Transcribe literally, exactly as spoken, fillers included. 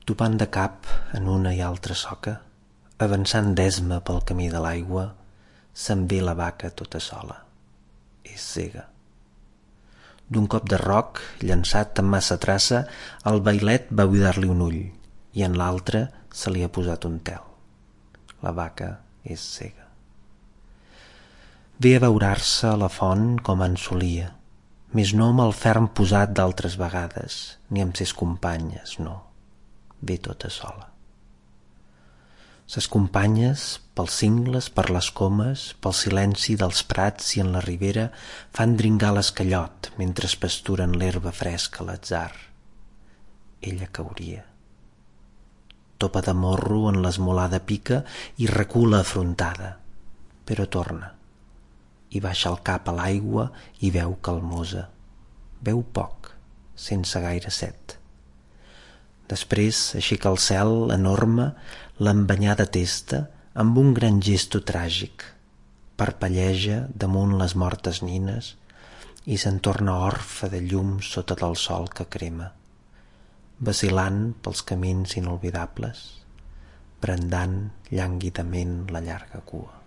Topant de cap en una i altra soca, avançant d'esma pel camí de l'aigua, se'n ve la vaca tota sola. És cega. D'un cop de roc, llançat amb massa traça, el vailet va buidar-li un ull i en l'altre se li ha posat un tel. La vaca és cega. Ve a beurar-se a la font com en solia, més no amb el ferm posat d'altres vegades, ni amb ses companyes, no. Ve tota sola. Ses companyes, pels cingles, per les comes, pel silenci dels prats i en la ribera, fan dringar l'escallot mentre es pasturen l'herba fresca a l'atzar. Ella cauria. Topa de morro en l'esmolada pica i recula afrontada, però torna i baixa el cap a l'aigua i beu calmosa. Beu poc, sense gaire set. Després aixeca el cel enorme l'embanyada testa amb un gran gesto tràgic, parpelleja damunt les mortes nines i se'n torna orfe de llum sota del sol que crema, vacil·lant pels camins inolvidables, brandant llànguidament la llarga cua.